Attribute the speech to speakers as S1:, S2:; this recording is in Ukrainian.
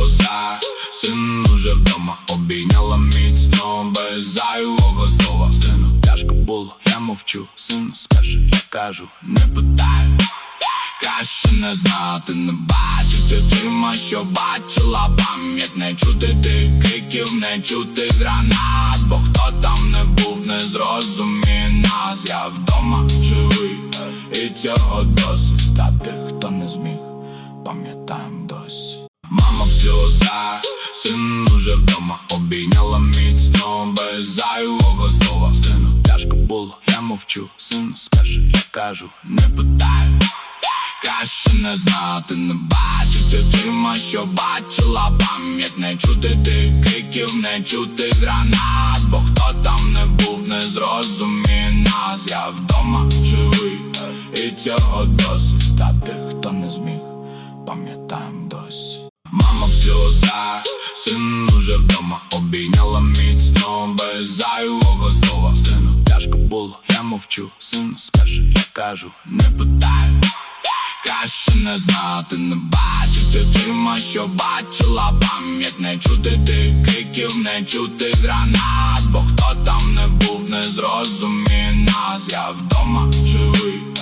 S1: сльоза, син уже вдома, обійняла міцно, без зайвого слова. Сину, тяжко було, я мовчу. Сину, скажи, я кажу, не питаю. Краще не знати, не бачити очима, що бачила пам'ять. Не чути тих криків, не чути гранат, бо хто там не був, не зрозуміє нас. Я вдома живий, і цього досить. Та тих, хто не зміг, пам'ятаєм досі. Мама в сльозах, син уже вдома, обійняла міцно, без зайвого слова. Сину, тяжко було, я мовчу. Сину, скажи, я кажу, не питаю. Краще не знати, не бачити очима, що бачила пам'ять. Не чути тих криків, не чути гранат, бо хто там не був, не зрозуміє нас. Я вдома живий, і цього досить. Та тих, хто не зміг, пам'ятаєм досі. Мама в сльозах, син уже вдома, обійняла міцно, без зайвого слова. Сину, тяжко було, я мовчу. Сину, скажи, я кажу, не питаю. Краще не знати, не бачити очима, що бачила пам'ять. Не чути тих криків, не чути гранат, бо хто там не був, не зрозуміє нас. Я вдома живий,